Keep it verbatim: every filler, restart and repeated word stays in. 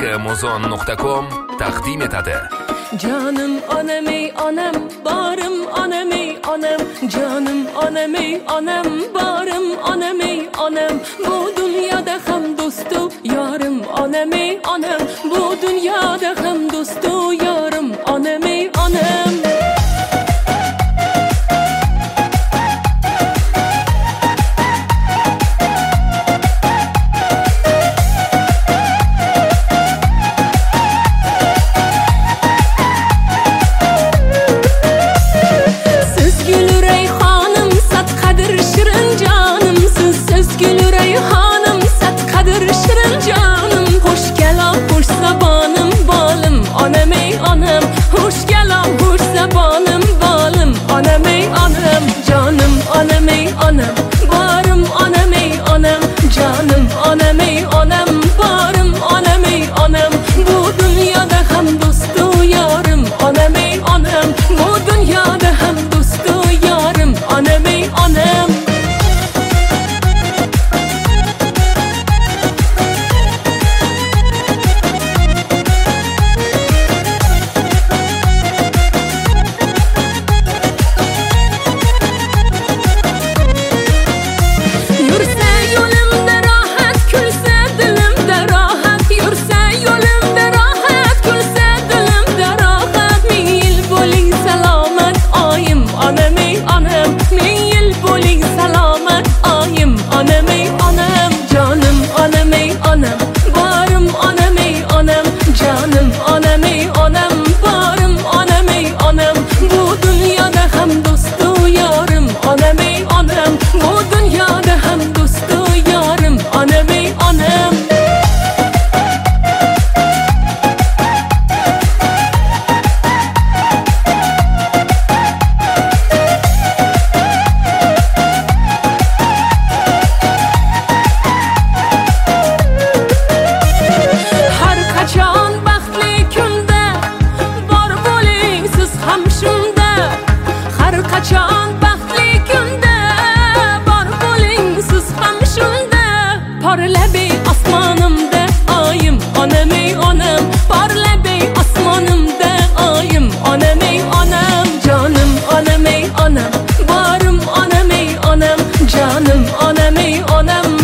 muzon nuqta com taqdim etadi. Canım anam ey anam, barım anam ey anam, canım anam ey anam, barım anam ey anam. Bu dünyada ham dostu yarım anam ey anam, bu dünyada ham dostu yarım anam ey anam. Canım anam ey anam,